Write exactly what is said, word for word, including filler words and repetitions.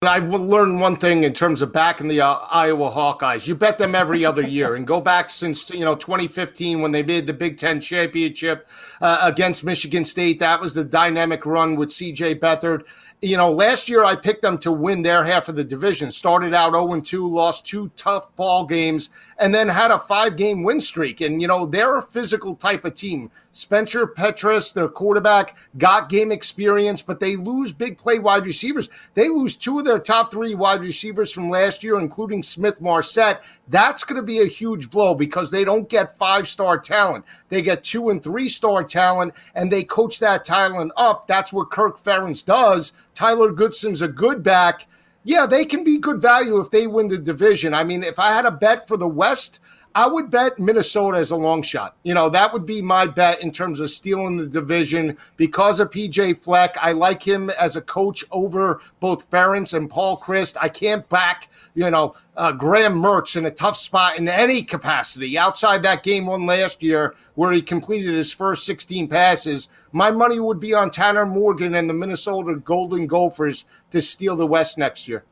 I will learn one thing in terms of backing the uh, Iowa Hawkeyes. You bet them every other year, and go back since you know twenty fifteen when they made the Big Ten championship uh, against Michigan State. That was the dynamic run with C J Beathard. You know, last year I picked them to win their half of the division. Started out oh and two, lost two tough ball games, and then had a five-game win streak. And, you know, they're a physical type of team. Spencer Petras, their quarterback, got game experience, but they lose big play wide receivers. They lose two of their top three wide receivers from last year, including Smith Marset. That's going to be a huge blow because they don't get five-star talent. They get two- and three-star talent, and they coach that talent up. That's what Kirk Ferentz does. Tyler Goodson's a good back. Yeah, they can be good value if they win the division. I mean, if I had a bet for the West, I would bet Minnesota as a long shot. You know, that would be my bet in terms of stealing the division because of P J Fleck. I like him as a coach over both Ferentz and Paul Chryst. I can't back, you know, uh, Graham Mertz in a tough spot in any capacity. Outside that game one last year where he completed his first sixteen passes, my money would be on Tanner Morgan and the Minnesota Golden Gophers to steal the West next year.